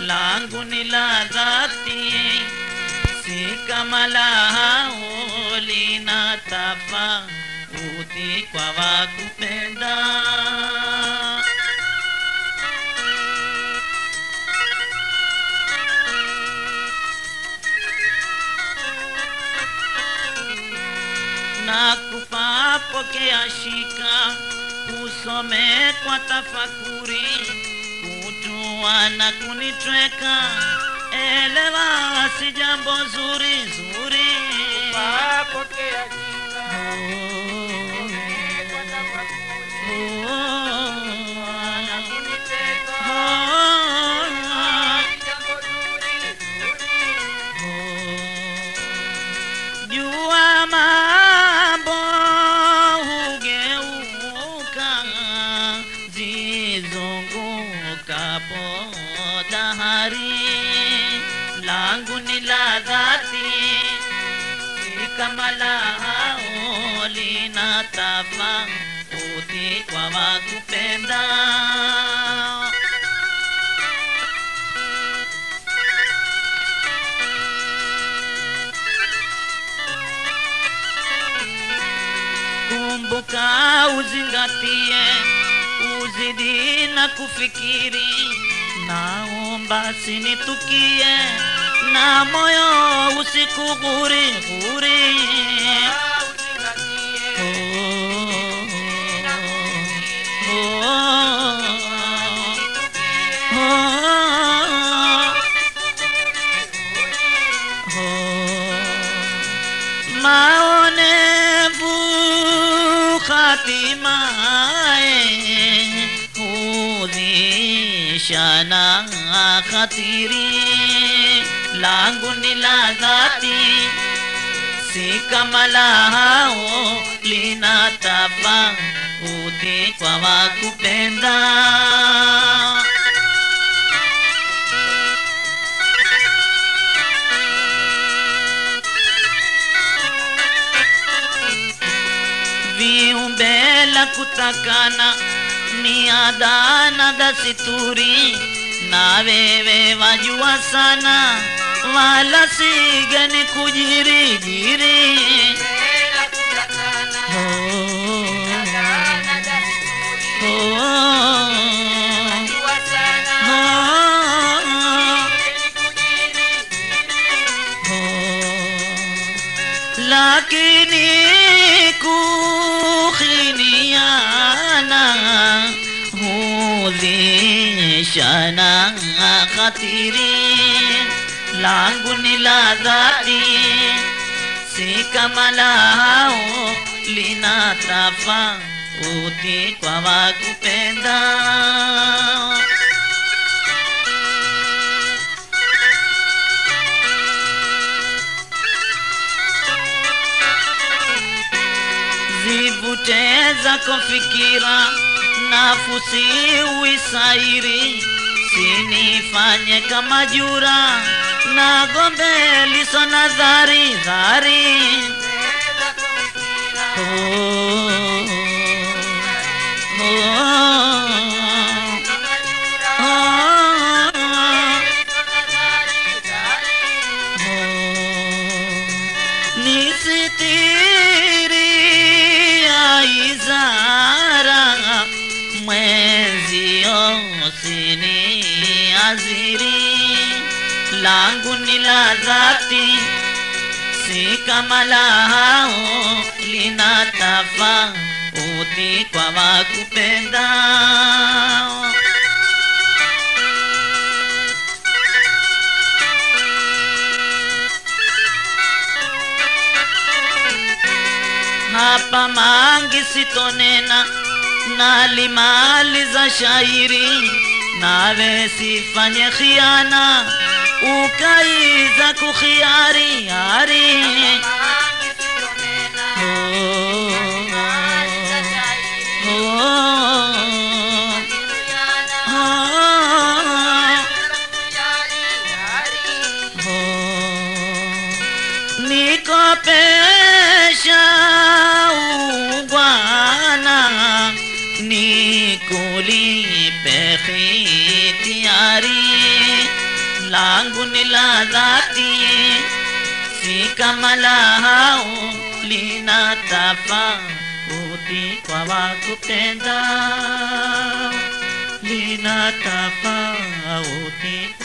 langu ni la dhati, si kama la hao linatofauti kwa wakupenda. Nakupa pokea shika, usome kwa tafakuri, kutua na kunitweka, elewa si jambo zuri zuri. Pokea shika, usome kwa tafakuri, na kunitweka, si jambo zuri zuri. Jua mambo hugeuka, zizungukapo dahari, langu ni la dhati, si kama la hao linatofauti kwa wakupenda. Kumbuka uzingatie, uzidi na kufikiri, naomba sinitukie, na moyo usikuguri guri. Maonevu hatimaye hudhishana khatiri, langu ni la dhati, si kama la hao linatofauti kwa wakupenda. Viumbe la kutakana ni ada na desturi, na wewe wajua sana, wala sigani kujirijiri. Lakini kukhiniana hudhishana khatiri, langu ni la dhati, si kama la hao linatofauti kwa wakupenda. Zivute zako fikira, nafusi uisairi, sinifanye kama jura, na gombe liso na dhari dhari. Nisitiri aizara, mwenzio usini aziri, langu ni la dhati, si kama la hao linatofauti kwa wakupenda. Hapa mangi sitonena, nalimaliza shairi, nawe sifanye khiana, ukaiza kukhiari ari. Nikopesha ugwana, nikulipe khitiari, langu ni la dhati, si kama la hao, lina tofauti kwa wakupenda, lina tofauti